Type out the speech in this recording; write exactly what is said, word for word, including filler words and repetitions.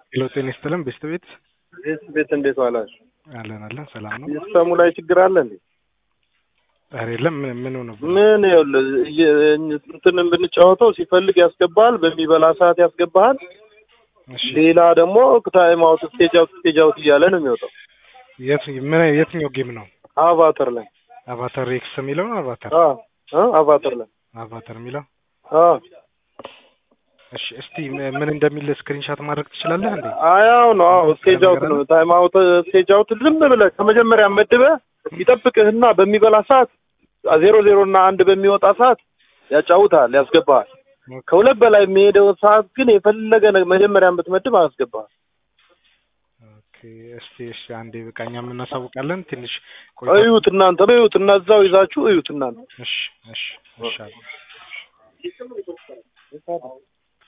ሄሎ ጤና ይስጥልን ቤስት ቤት ቤስት ቤት እንዴት ዋላችሁ? አለን አለን ሰላም ነው። ሲስተሙ ላይ ችግር አለ እንዴ? ኧረ የለም ምን ምን ነው ምን ይኸውልህ እንትን ብንጫወተው ሲፈልግ ያስገባል፣ በሚበላ ሰዓት ያስገባል። እሺ ሌላ ደግሞ ታይም አውት ስቴጅ አውት ስቴጅ አውት እያለ ነው የሚወጣው። የት ምን የትኛው ጌም ነው? አቫተር ላይ አቫተር ኤክስ የሚለው ነው አቫተር አ አ አቫተር ላይ አቫተር የሚለው አ እሺ እስቲ ምን እንደሚል ስክሪንሻት ማድረግ ትችላለህ እንዴ? አያው ነው አዎ ስቴጅ አውት ነው ታይም አውት ስቴጅ አውት ዝም ብለህ ከመጀመሪያ መድበህ ይጠብቅህና በሚበላ ሰዓት ዜሮ ዜሮ እና አንድ በሚወጣ ሰዓት ያጫውታል ያስገባል። ከሁለት በላይ የሚሄደው ሰዓት ግን የፈለገ መጀመሪያ የምትመድብ አያስገባል። ኦኬ እስቲ እሺ አንዴ በቃኛ የምናሳውቃለን ትንሽ እዩት እናንተ እዩት እና እዛው ይዛችሁ እዩት እናንተ እሺ እሺ እሺ